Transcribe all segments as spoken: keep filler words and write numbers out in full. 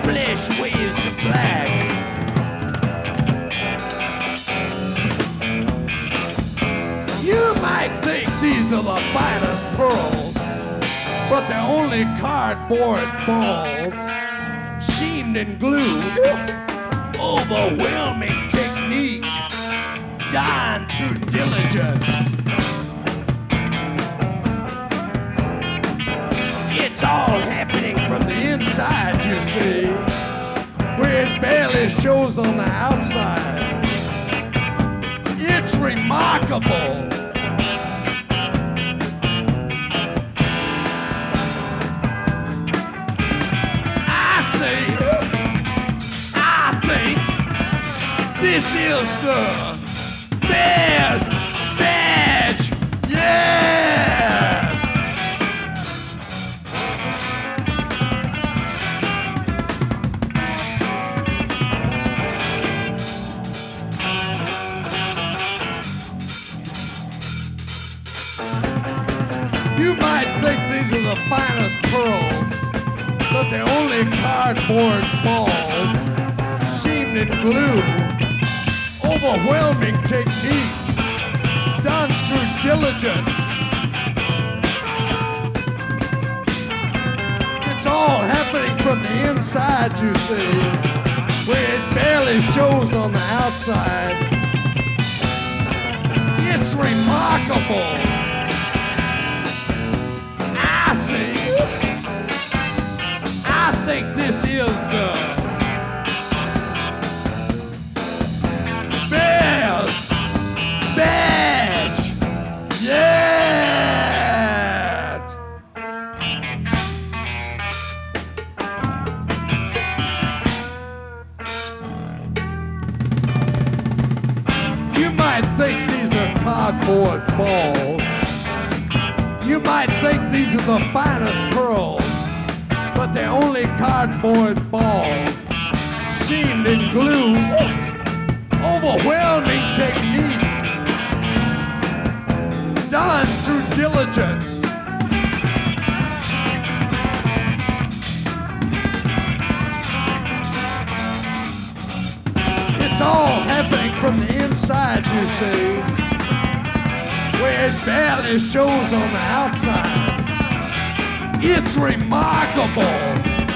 flesh waves to black. You might think these are the finest pearls, but they're only cardboard balls, seamed and glued. Overwhelming technique, done through diligence. It's all happening from the inside, you see, where it barely shows on the outside. It's remarkable. I say, I think this is the best badge, yeah! You might think these are the finest pearls, but they're only cardboard balls, seamed and glued. Overwhelming technique, done through diligence. It's all happening from the inside, you see, where it barely shows on the outside. It's remarkable. I see. I think this is the best badge yet. You might think these are cardboard balls. You might think these are the finest pearls, but they're only cardboard balls, seamed and glued. Overwhelming technique, done through diligence. It's all happening from the inside, you see, where it barely shows on the outside. It's remarkable.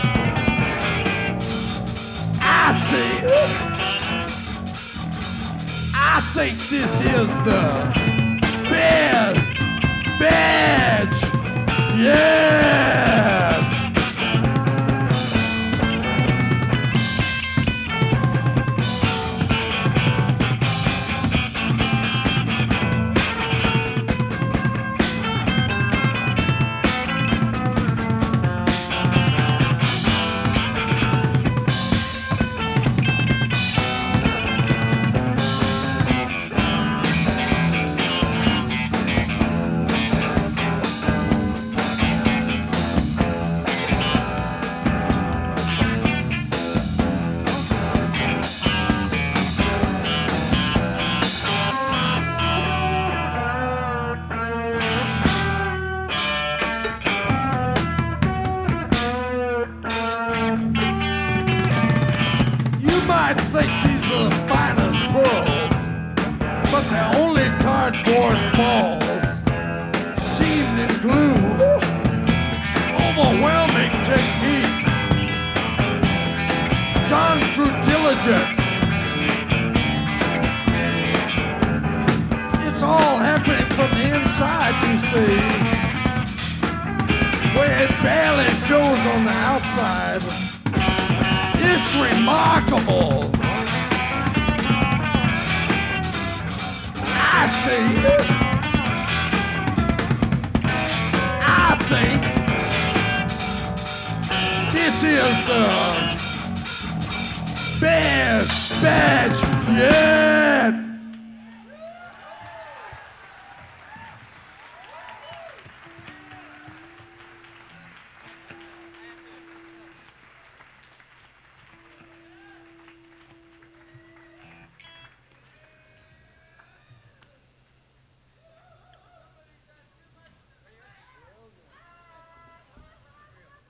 I see. I think this is the best badge yet. I think these are the finest pearls, but they're only cardboard balls, seamed and glued. Overwhelming technique, done through diligence. It's all happening from the inside, you see, where it barely shows on the outside. It's remarkable. I see. I think this is the best badge, yeah.